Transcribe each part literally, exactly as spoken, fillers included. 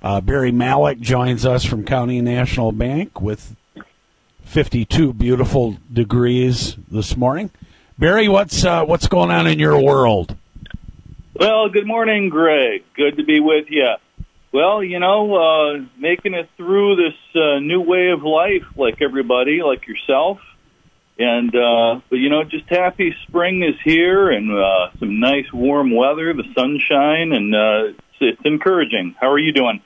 Uh, Barry Malik joins us from County National Bank with fifty-two beautiful degrees this morning. Barry, what's uh, what's going on in your world? Well, good morning, Greg. Good to be with you. Well, you know, uh, making it through this uh, new way of life, like everybody, like yourself. And, uh, but, you know, just happy spring is here and uh, some nice warm weather, the sunshine, and uh, it's, it's encouraging. How are you doing?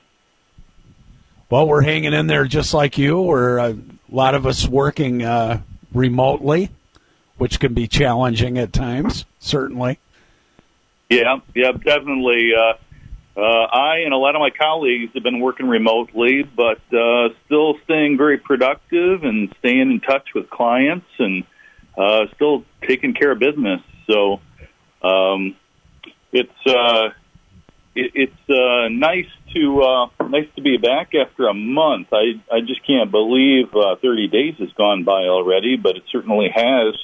Well, we're hanging in there just like you. We're uh, a lot of us working uh, remotely, which can be challenging at times, certainly. Yeah, yeah, definitely. Uh, uh, I and a lot of my colleagues have been working remotely, but uh, still staying very productive and staying in touch with clients and uh, still taking care of business. So um, it's uh, it, it's uh, nice to uh, nice to be back after a month. I I just can't believe uh, thirty days has gone by already, but it certainly has.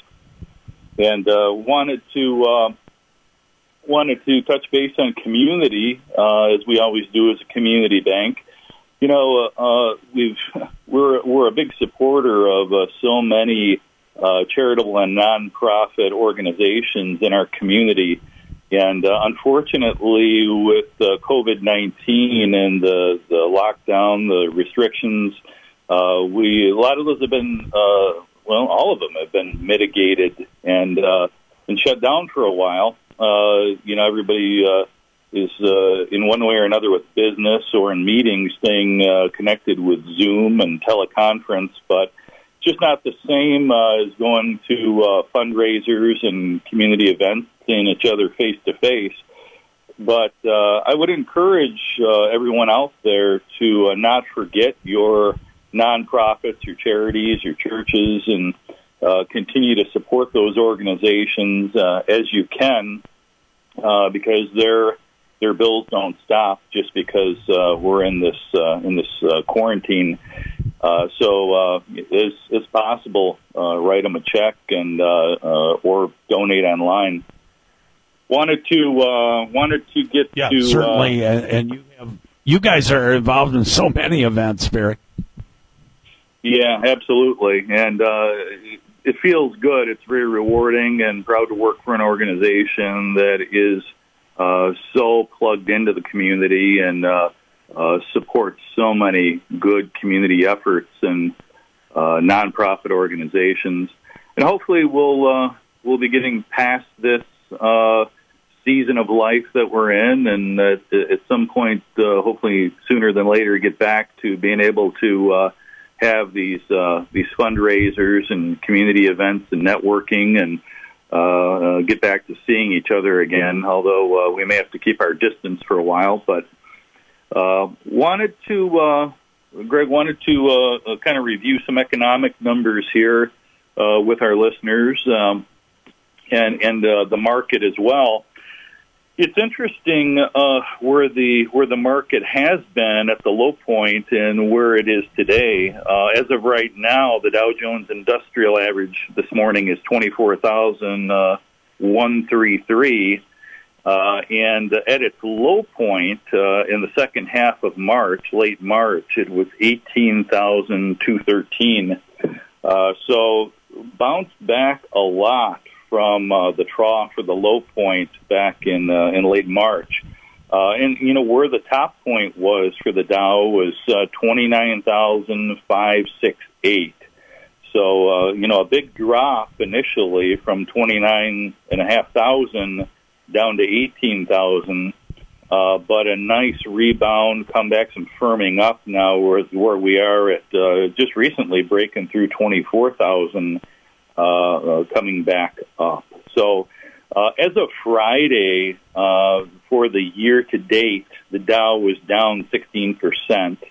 And uh, wanted to. Uh, wanted to touch base on community, uh, as we always do as a community bank. You know, uh, we've, we're, we're a big supporter of uh, so many uh, charitable and nonprofit organizations in our community. And uh, unfortunately, with uh, COVID nineteen and the, the lockdown, the restrictions, uh, we a lot of those have been, uh, well, all of them have been mitigated and uh, been shut down for a while. Uh, you know, everybody uh, is uh, in one way or another with business or in meetings staying uh, connected with Zoom and teleconference, but it's just not the same uh, as going to uh, fundraisers and community events, seeing each other face-to-face. But uh, I would encourage uh, everyone out there to uh, not forget your nonprofits, your charities, your churches, and Uh, continue to support those organizations uh, as you can, uh, because their their bills don't stop just because uh, we're in this uh, in this uh, quarantine. Uh, so, uh, as as possible, uh, write them a check and uh, uh, or donate online. Wanted to uh, wanted to get yeah, to certainly, uh, and, and you have you guys are involved in so many events, Barry. Yeah, absolutely, and uh, it feels good. It's very rewarding, and proud to work for an organization that is uh, so plugged into the community and uh, uh, supports so many good community efforts and uh, nonprofit organizations. And hopefully, we'll uh, we'll be getting past this uh, season of life that we're in, and at, at some point, uh, hopefully sooner than later, get back to being able to Uh, have these uh, these fundraisers and community events and networking and uh, uh, get back to seeing each other again, although uh, we may have to keep our distance for a while. But uh, wanted to, uh, Greg, wanted to uh, kind of review some economic numbers here uh, with our listeners um, and, and uh, the market as well. It's interesting uh, where the where the market has been at the low point and where it is today. Uh, as of right now, the Dow Jones Industrial Average this morning is twenty-four thousand one hundred thirty-three, uh, and at its low point uh, in the second half of March, late March, it was eighteen thousand two hundred thirteen. Uh, so bounced back a lot from uh, the trough or the low point back in uh, in late March. Uh, and, you know, where the top point was for the Dow was uh, twenty-nine thousand five hundred sixty-eight. So, uh, you know, a big drop initially from twenty-nine thousand five hundred down to eighteen thousand, uh, but a nice rebound, comeback, some firming up now where, where we are at uh, just recently breaking through twenty-four thousand. Uh, uh, coming back up. So uh, as of Friday, uh, for the year to date, the Dow was down sixteen percent.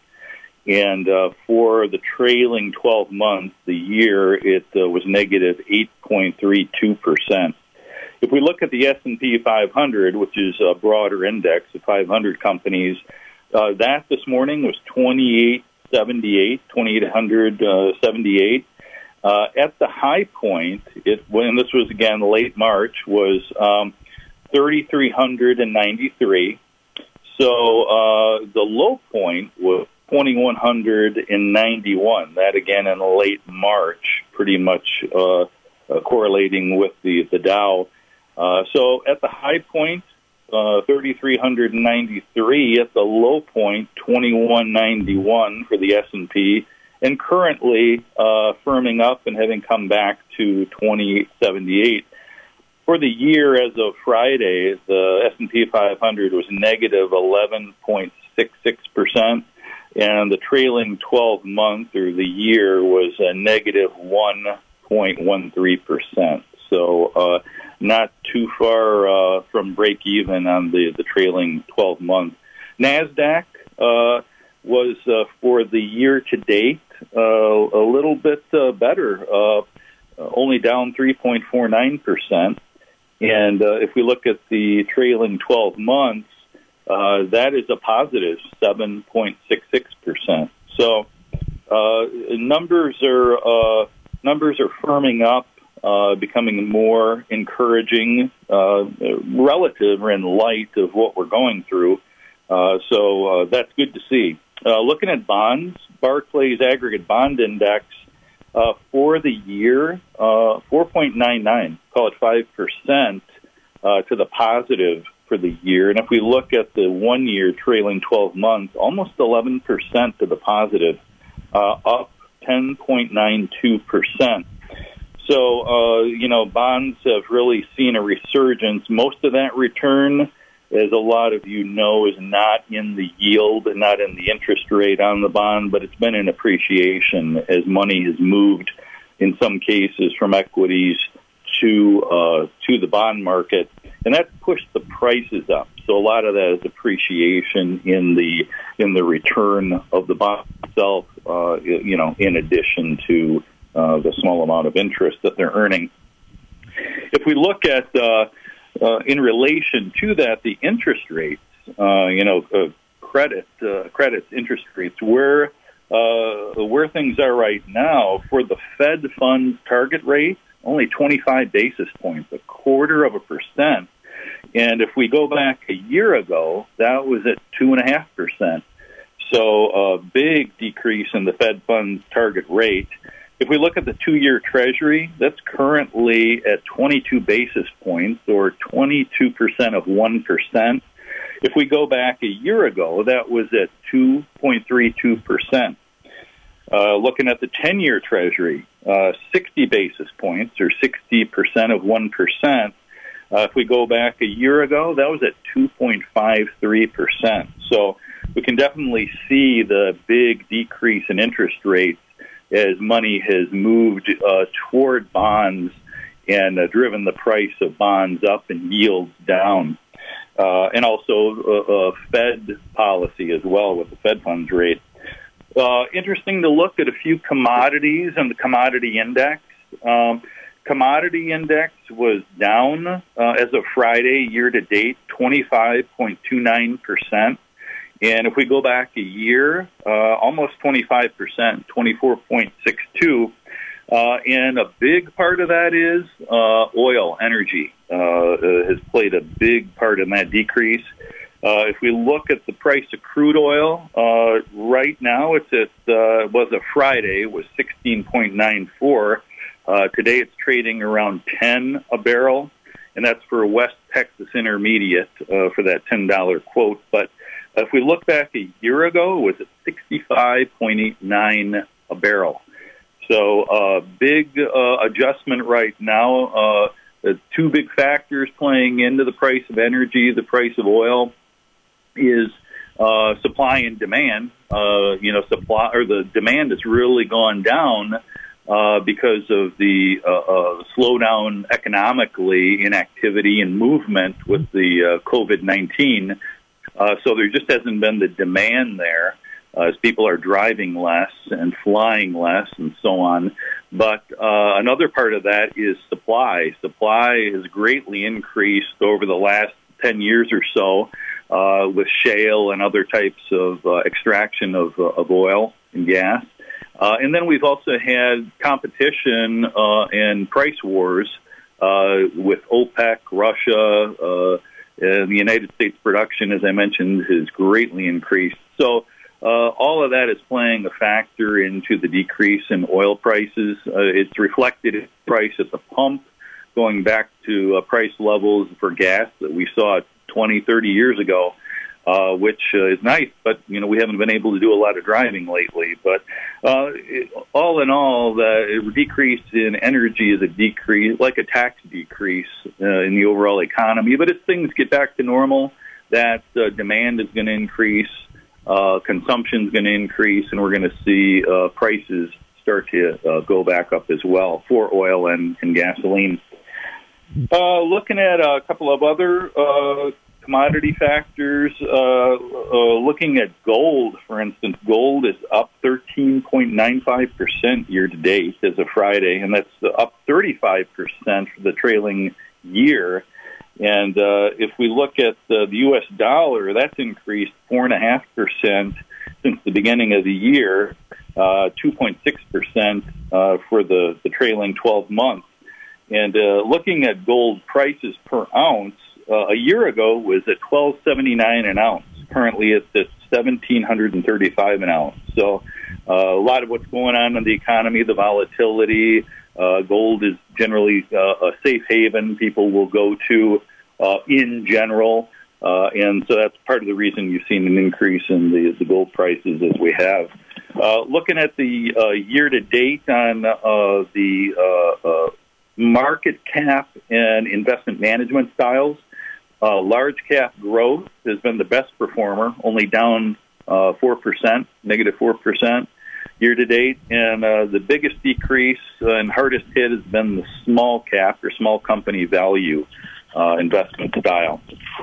And uh, for the trailing twelve months, the year, it uh, was negative eight point three two percent. If we look at the S and P five hundred, which is a broader index of five hundred companies, uh, that this morning was twenty-eight seventy-eight, twenty-eight seventy-eight. Uh, at the high point, it when this was again late March, was um, thirty-three ninety-three. So uh, the low point was twenty-one ninety-one. That again in late March, pretty much uh, uh, correlating with the the Dow. Uh, so at the high point, uh, thirty-three ninety-three. At the low point, twenty-one ninety-one for the S and P, and currently uh, firming up and having come back to twenty seventy-eight. For the year as of Friday, the S and P five hundred was negative eleven point six six percent, and the trailing twelve month or the year was a negative one point one three percent. So uh, not too far uh, from break even on the, the trailing twelve month. NASDAQ uh, was uh, for the year to date uh, a little bit uh, better, uh, only down three point four nine percent. And uh, if we look at the trailing twelve months, uh, that is a positive seven point six six percent. So uh, numbers are uh, numbers are firming up, uh, becoming more encouraging, uh, relative or in light of what we're going through. Uh, so uh, that's good to see. Uh, looking at bonds, Barclays Aggregate Bond Index. Uh, for the year, uh, four point nine nine, call it five percent uh, to the positive for the year. And if we look at the one-year trailing twelve months, almost eleven percent to the positive, uh, up ten point nine two percent. So, uh, you know, bonds have really seen a resurgence. Most of that return, as a lot of you know, is not in the yield and not in the interest rate on the bond, but it's been an appreciation as money has moved, in some cases, from equities to uh, to the bond market, and that's pushed the prices up. So a lot of that is appreciation in the in the return of the bond itself, uh, you know, in addition to uh, the small amount of interest that they're earning. If we look at uh, Uh, in relation to that, the interest rates, uh, you know, uh, credit, uh, credits, interest rates, where uh, where things are right now for the Fed funds target rate, only twenty-five basis points, a quarter of a percent. And if we go back a year ago, that was at two and a half percent. So a big decrease in the Fed funds target rate. If we look at the two-year Treasury, that's currently at twenty-two basis points, or twenty-two percent of one percent. If we go back a year ago, that was at two point three two percent. Uh, looking at the ten-year Treasury, uh, sixty basis points, or sixty percent of one percent. Uh, if we go back a year ago, that was at two point five three percent. So we can definitely see the big decrease in interest rates as money has moved uh, toward bonds and uh, driven the price of bonds up and yields down. Uh, and also uh, uh, Fed policy as well with the Fed funds rate. Uh, interesting to look at a few commodities and the commodity index. Um, commodity index was down uh, as of Friday, year to date, twenty-five point two nine percent. And if we go back a year, uh, almost twenty-five percent, twenty-four point six two. Uh, and a big part of that is uh, oil, energy, uh, has played a big part in that decrease. Uh, if we look at the price of crude oil, uh, right now it's at, uh, was a Friday, was sixteen point nine four. Uh, today it's trading around ten a barrel, and that's for West Texas Intermediate uh, for that ten dollar quote. But if we look back a year ago, it was at sixty-five point eight nine a barrel. So a uh, big uh, adjustment right now. Uh, the two big factors playing into the price of energy, the price of oil, is uh, supply and demand. Uh, you know, supply or the demand has really gone down uh, because of the uh, uh, slowdown economically in activity and movement with the uh, COVID nineteen. Uh, so there just hasn't been the demand there uh, as people are driving less and flying less and so on. But uh, another part of that is supply. Supply has greatly increased over the last ten years or so uh, with shale and other types of uh, extraction of, uh, of oil and gas. Uh, and then we've also had competition uh, and price wars uh, with OPEC, Russia, uh, Uh, the United States production, as I mentioned, has greatly increased. So uh, all of that is playing a factor into the decrease in oil prices. Uh, it's reflected in the price at the pump, going back to uh, price levels for gas that we saw twenty, thirty years ago, uh, which uh, is nice, but, you know, we haven't been able to do a lot of driving lately. But uh, it, all in all, the decrease in energy is a decrease, like a tax decrease uh, in the overall economy. But as things get back to normal, that uh, demand is going to increase, uh, consumption is going to increase, and we're going to see uh, prices start to uh, go back up as well for oil and, and gasoline. Uh, looking at a couple of other uh, commodity factors, uh, uh, looking at gold, for instance, gold is up thirteen point nine five percent year to date as of Friday, and that's up thirty-five percent for the trailing year. And uh, if we look at the, the U S dollar, that's increased four point five percent since the beginning of the year, uh, two point six percent uh, for the, the trailing twelve months. And uh, looking at gold prices per ounce, uh, a year ago was at twelve seventy-nine an ounce. Currently, it's at seventeen thirty-five an ounce. So, uh, a lot of what's going on in the economy, the volatility. Uh, gold is generally uh, a safe haven people will go to uh, in general, uh, and so that's part of the reason you've seen an increase in the, the gold prices as we have. Uh, looking at the uh, year to date on uh, the uh, uh, market cap and investment management styles, uh, large cap growth has been the best performer, only down uh, four percent, negative four percent year to date. And uh, the biggest decrease uh, and hardest hit has been the small cap or small company value uh, investment style.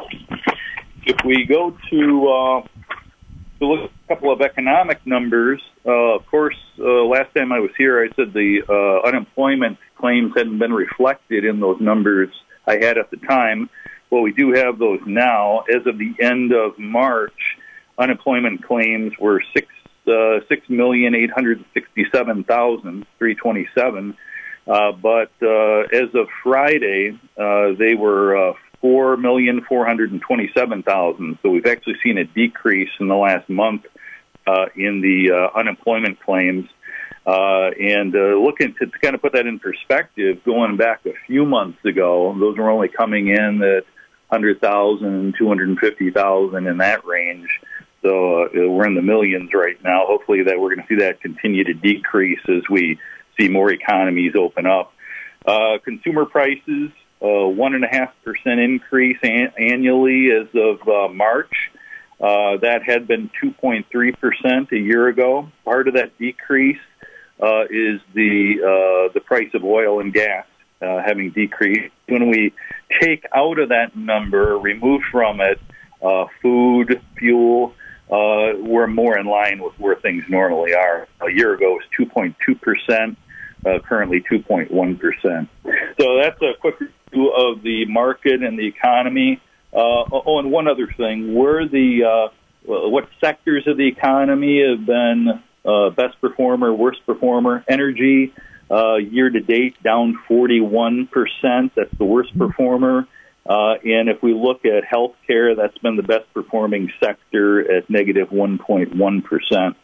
If we go to, uh, to look at a couple of economic numbers, uh, of course, uh, last time I was here, I said the uh, unemployment claims hadn't been reflected in those numbers I had at the time. Well, we do have those now. As of the end of March, unemployment claims were six uh, six million eight hundred sixty-seven thousand three twenty-seven, uh, but uh, as of Friday, uh, they were uh, four million four hundred twenty-seven thousand. So we've actually seen a decrease in the last month uh, in the uh, unemployment claims. Uh, and uh, looking to, to kind of put that in perspective, going back a few months ago, those were only coming in at one hundred thousand, two hundred fifty thousand, in that range. So uh, we're in the millions right now. Hopefully that we're going to see that continue to decrease as we see more economies open up. Uh, consumer prices, uh, one and a half percent increase an- annually as of uh, March. Uh, that had been two point three percent a year ago. Part of that decrease uh, is the uh, the price of oil and gas uh, having decreased. When we take out of that number, remove from it uh, food, fuel, uh, we're more in line with where things normally are. A year ago it was two point two percent, uh, currently two point one percent. So that's a quick review of the market and the economy. Uh, oh, and one other thing, where the uh, what sectors of the economy have been uh, best performer, worst performer? Energy, uh, year to date, down forty-one percent. That's the worst performer. Uh, and if we look at healthcare, that's been the best performing sector at negative one point one percent.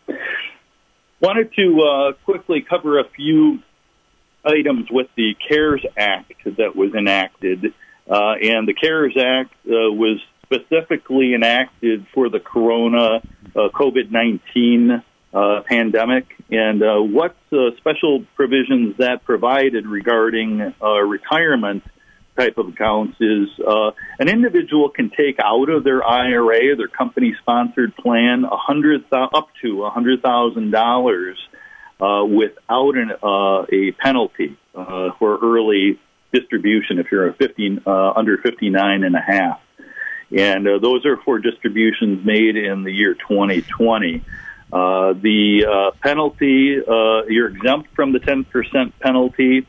Wanted to uh, quickly cover a few items with the CARES Act that was enacted. Uh, and the CARES Act uh, was specifically enacted for the corona uh, COVID nineteen uh, pandemic. And uh, what uh, special provisions that provided regarding uh, retirement type of accounts is uh, an individual can take out of their I R A, their company-sponsored plan, a hundred up to one hundred thousand dollars uh, without an, uh, a penalty uh, for early distribution if you're a fifteen, uh, under fifty-nine and a half. And uh, those are for distributions made in the year twenty twenty. Uh, the uh, penalty, uh, you're exempt from the ten percent penalty,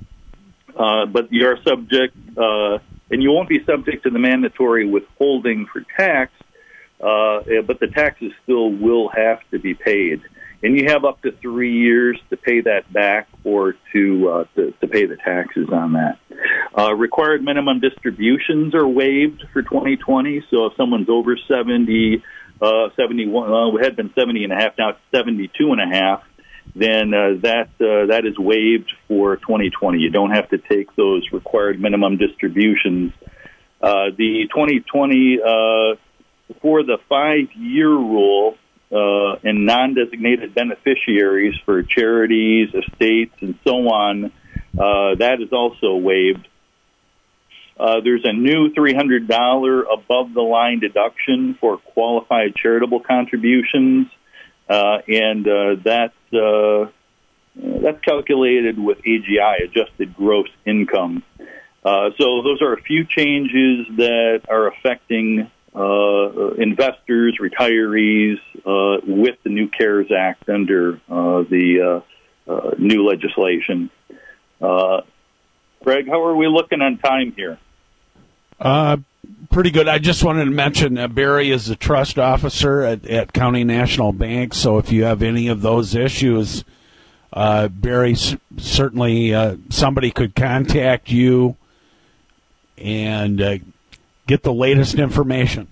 uh, but you're subject, uh, and you won't be subject to the mandatory withholding for tax, uh, but the taxes still will have to be paid. And you have up to three years to pay that back or to uh, to, to pay the taxes on that. Uh, required minimum distributions are waived for twenty twenty. So if someone's over seventy, uh, seventy-one, well, we had been seventy and a half, now it's seventy-two and a half, then uh, that uh, that is waived for twenty twenty. You don't have to take those required minimum distributions. Uh, the twenty twenty, uh, for the five-year rule uh, and non-designated beneficiaries for charities, estates, and so on, uh, that is also waived. Uh, there's a new three hundred dollars above-the-line deduction for qualified charitable contributions, uh, and uh, that's, uh, that's calculated with A G I, adjusted gross income. Uh, so those are a few changes that are affecting uh, investors, retirees, uh, with the new CARES Act under uh, the uh, uh, new legislation. Uh, Greg, how are we looking on time here? Uh, pretty good. I just wanted to mention uh, Barry is the trust officer at, at County National Bank, so if you have any of those issues, uh, Barry, c- certainly uh, somebody could contact you and uh, get the latest information.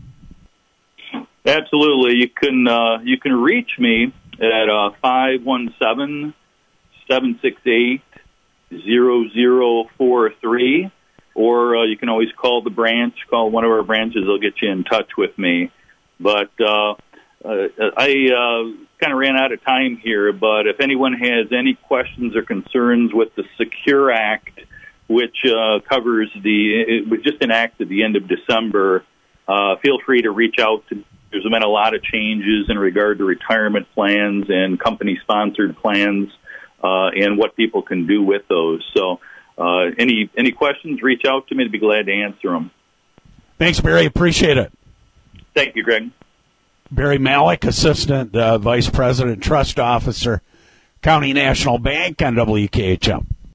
Absolutely. You can uh, you can reach me at uh, five one seven, seven six eight, zero zero four three. Or uh, you can always call the branch, call one of our branches. They'll get you in touch with me. But uh, uh, I uh, kind of ran out of time here. But if anyone has any questions or concerns with the Secure Act, which uh, covers the, it was just enacted at the end of December, uh, feel free to reach out to. There's been a lot of changes in regard to retirement plans and company-sponsored plans uh, and what people can do with those. So. Uh, any any questions, reach out to me. I'd be glad to answer them. Thanks, Barry. Appreciate it. Thank you, Greg. Barry Malik, Assistant uh, Vice President, Trust Officer, County National Bank on W K H M.